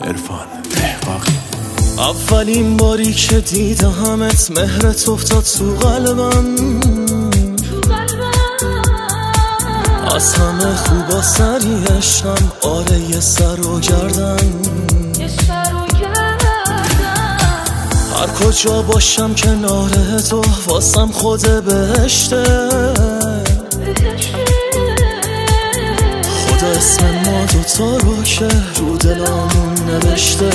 عرفان احقاقی. اولین باری که دیدمت مهرت افتاد تو قلبم، از همه خوبا سری عشقم، آره یه سر و گردن. هر کجا باشم کنار تو واسم خود بهشته، خدا اسم ما دوتا رو که رو دلامون نوشته.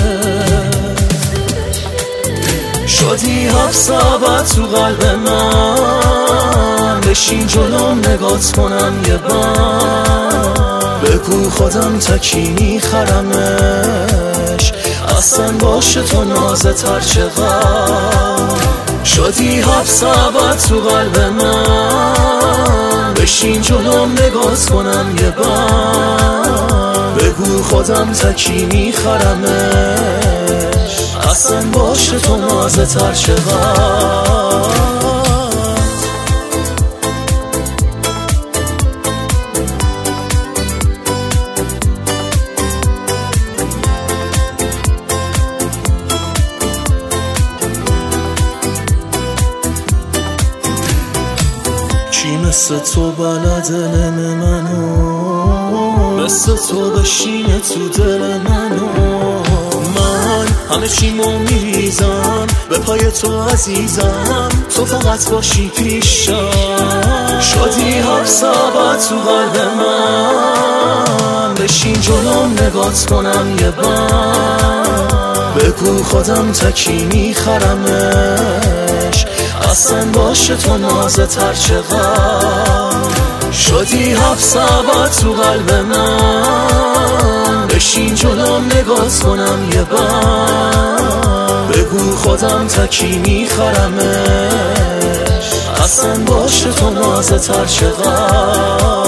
شدی 7 ساعت تو قلب من، بشین جلوم نگات کنم یه بار، بگو خودم تکی میخرمش، اصلا باشه تو نازت هر چقدر. شدی 7 ساعت تو قلب من، بشین جلوم نگات کنم یه بار، بگو خودم تکی میخرمش، اصلا باشه تو نازت هر چقدر. کی مثل تو بلد دل منو، مثل تو بشینه تو دل منو. من همه چیمو میریزم به پای تو عزیزم، تو فقط باشی پیشم. شدی 7 ساعت تو قلب من، بشین جلوم نگات کنم یه بار، بگو خودم تکی میخرمش، اصلا باشه تو نازت هر چقدر. شدی 7 ساعت تو قلب من، بشین جلوم نگات کنم یه بار، بگو خودم تکی میخرمش، اصلا باشه تو نازت هر چقدر.